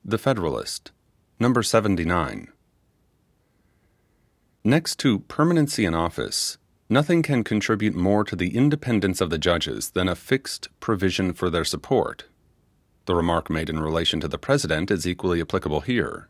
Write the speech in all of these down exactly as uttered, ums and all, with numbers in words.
The Federalist, number seventy-nine. Next to permanency in office, nothing can contribute more to the independence of the judges than a fixed provision for their support. The remark made in relation to the president is equally applicable here.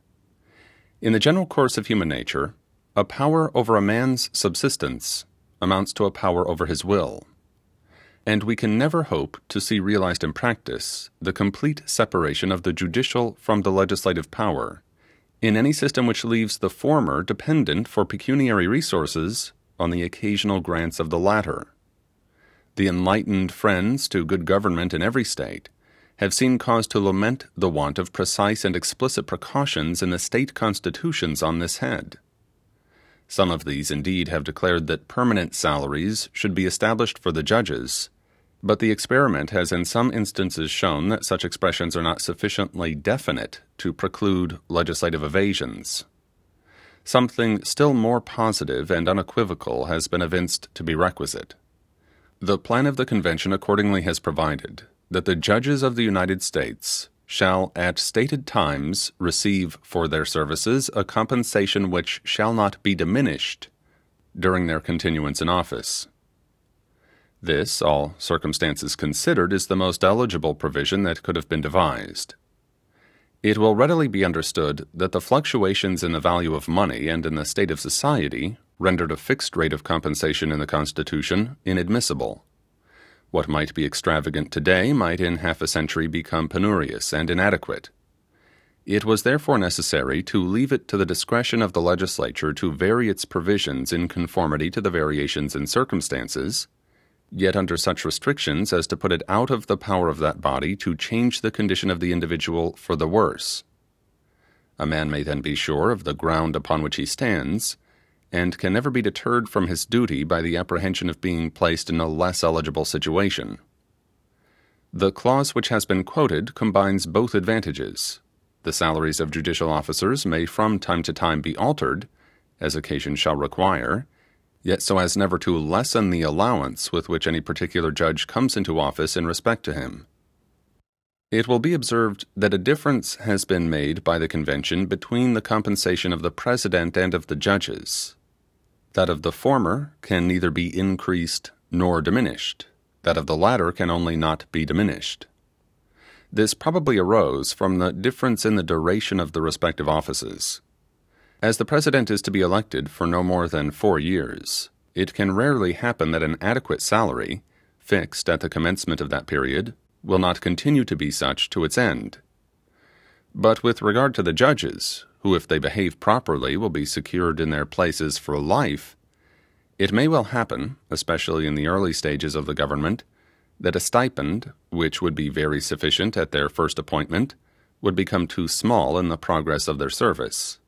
In the general course of human nature, a power over a man's subsistence amounts to a power over his will, and we can never hope to see realized in practice the complete separation of the judicial from the legislative power in any system which leaves the former dependent for pecuniary resources on the occasional grants of the latter. The enlightened friends to good government in every state have seen cause to lament the want of precise and explicit precautions in the state constitutions on this head. Some of these indeed have declared that permanent salaries should be established for the judges, but the experiment has in some instances shown that such expressions are not sufficiently definite to preclude legislative evasions. Something still more positive and unequivocal has been evinced to be requisite. The plan of the convention accordingly has provided that the judges of the United States shall at stated times receive for their services a compensation which shall not be diminished during their continuance in office. This, all circumstances considered, is the most eligible provision that could have been devised. It will readily be understood that the fluctuations in the value of money and in the state of society rendered a fixed rate of compensation in the Constitution inadmissible. What might be extravagant today might in half a century become penurious and inadequate. It was therefore necessary to leave it to the discretion of the legislature to vary its provisions in conformity to the variations in circumstances, yet under such restrictions as to put it out of the power of that body to change the condition of the individual for the worse. A man may then be sure of the ground upon which he stands, and can never be deterred from his duty by the apprehension of being placed in a less eligible situation. The clause which has been quoted combines both advantages. The salaries of judicial officers may from time to time be altered, as occasion shall require, yet so as never to lessen the allowance with which any particular judge comes into office in respect to him. It will be observed that a difference has been made by the convention between the compensation of the president and of the judges. That of the former can neither be increased nor diminished. That of the latter can only not be diminished. This probably arose from the difference in the duration of the respective offices. As the president is to be elected for no more than four years, it can rarely happen that an adequate salary, fixed at the commencement of that period, will not continue to be such to its end. But with regard to the judges, who if they behave properly will be secured in their places for life, it may well happen, especially in the early stages of the government, that a stipend, which would be very sufficient at their first appointment, would become too small in the progress of their service.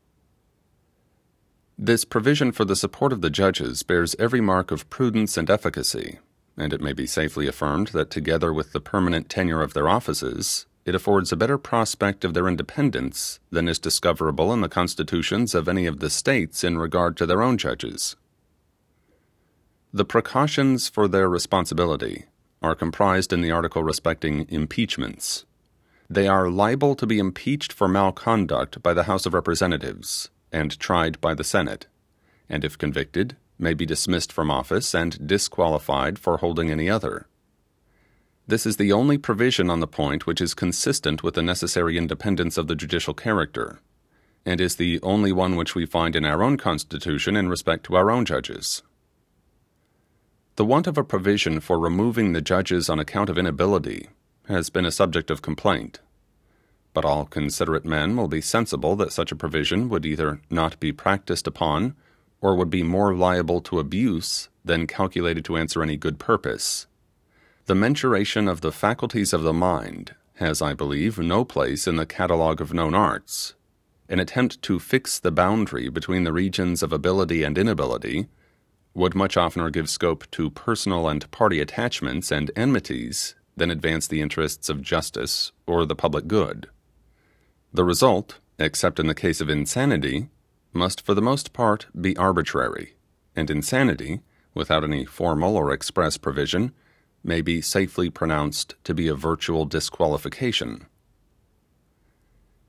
This provision for the support of the judges bears every mark of prudence and efficacy, and it may be safely affirmed that together with the permanent tenure of their offices, it affords a better prospect of their independence than is discoverable in the constitutions of any of the states in regard to their own judges. The precautions for their responsibility are comprised in the article respecting impeachments. They are liable to be impeached for malconduct by the House of Representatives and tried by the Senate, and if convicted, may be dismissed from office and disqualified for holding any other. This is the only provision on the point which is consistent with the necessary independence of the judicial character, and is the only one which we find in our own Constitution in respect to our own judges. The want of a provision for removing the judges on account of inability has been a subject of complaint, but all considerate men will be sensible that such a provision would either not be practiced upon, or would be more liable to abuse than calculated to answer any good purpose. The mensuration of the faculties of the mind has, I believe, no place in the catalogue of known arts. An attempt to fix the boundary between the regions of ability and inability would much oftener give scope to personal and party attachments and enmities than advance the interests of justice or the public good. The result, except in the case of insanity, must for the most part be arbitrary, and insanity, without any formal or express provision, may be safely pronounced to be a virtual disqualification.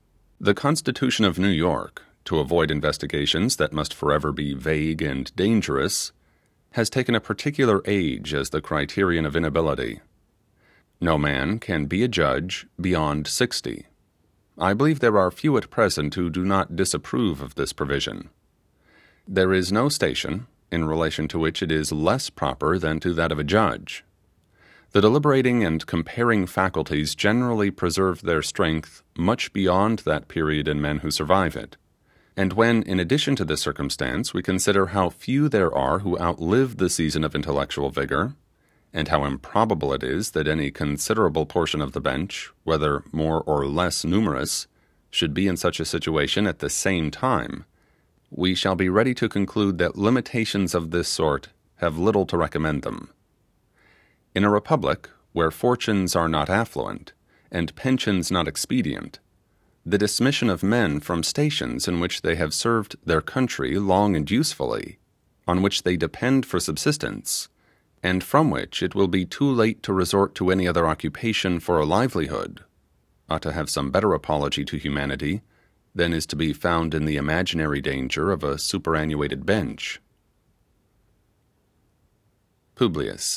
The Constitution of New York, to avoid investigations that must forever be vague and dangerous, has taken a particular age as the criterion of inability. No man can be a judge beyond sixty. I believe there are few at present who do not disapprove of this provision. There is no station in relation to which it is less proper than to that of a judge. The deliberating and comparing faculties generally preserve their strength much beyond that period in men who survive it. And when, in addition to this circumstance, we consider how few there are who outlive the season of intellectual vigor, and how improbable it is that any considerable portion of the bench, whether more or less numerous, should be in such a situation at the same time, we shall be ready to conclude that limitations of this sort have little to recommend them. In a republic where fortunes are not affluent, and pensions not expedient, the dismission of men from stations in which they have served their country long and usefully, on which they depend for subsistence, and from which it will be too late to resort to any other occupation for a livelihood, ought to have some better apology to humanity than is to be found in the imaginary danger of a superannuated bench. Publius.